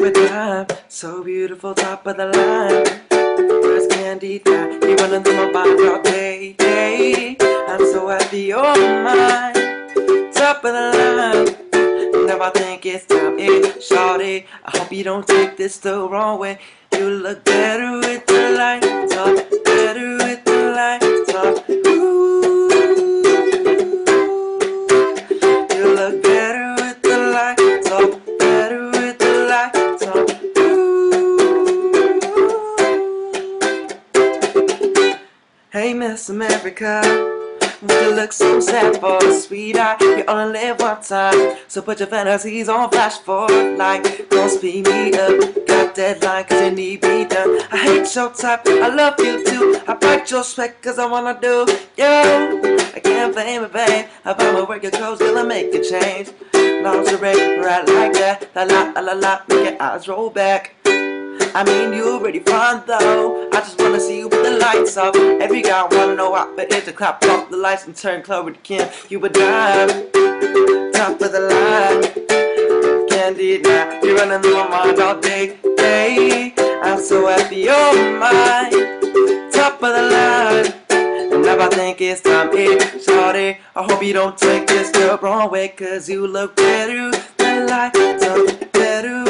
a dime, so beautiful, top of the line. First candy time, you running through my body all day, day. I'm so happy you're mine, top of the line. Now I think it's time, shawty. I hope you don't take this the wrong way. You look better with the lights off, better with the lights off. Ooh, you look better with the lights off, better with the lights off. Ooh. Hey, Miss America, you look so sad for a sweetheart. You only live one time, so put your fantasies on flash forward. Like, don't speed me up, got deadline cause you need me done. I hate your type, I love you too. I bite your sweat cause I wanna do you. I can't blame it, babe. If I'ma work your clothes, gonna make a change. Lingerie, right like that. La la la la, make your eyes roll back. I mean, you already fine though. I just wanna see you with the lights off. Every guy wanna know how it is to clap off the lights and turn Chloe to Kim. You a dime, top of the line. Candy now, you're running through my mind all day, day. I'm so happy you're mine, top of the line. And now I think it's time, shawty. I hope you don't take this the wrong way, cause you look better than lights up, better.